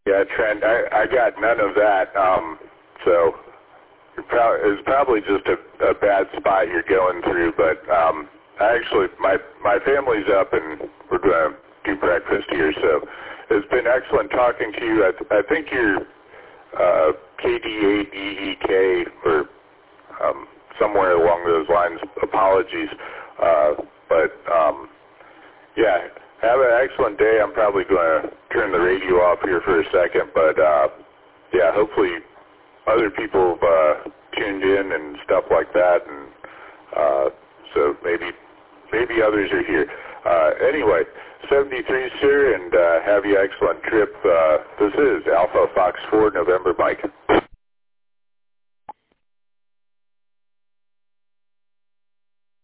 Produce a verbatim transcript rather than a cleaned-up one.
Yeah, Trent, I, I got none of that. Um, so you're pro- it's probably just a, a bad spot you're going through. But um, I actually, my my family's up and we're going to do breakfast here. So it's been excellent talking to you. I, th- I think you're uh, K D eight E E K or um, somewhere along those lines. Apologies, uh, but um, yeah. Have an excellent day. I'm probably going to turn the radio off here for a second, but uh, yeah, hopefully other people have uh, tuned in and stuff like that, and uh, so maybe maybe others are here. Uh, anyway, seventy-three, sir, and uh, have you excellent trip. Uh, this is Alpha Fox four, November Mike.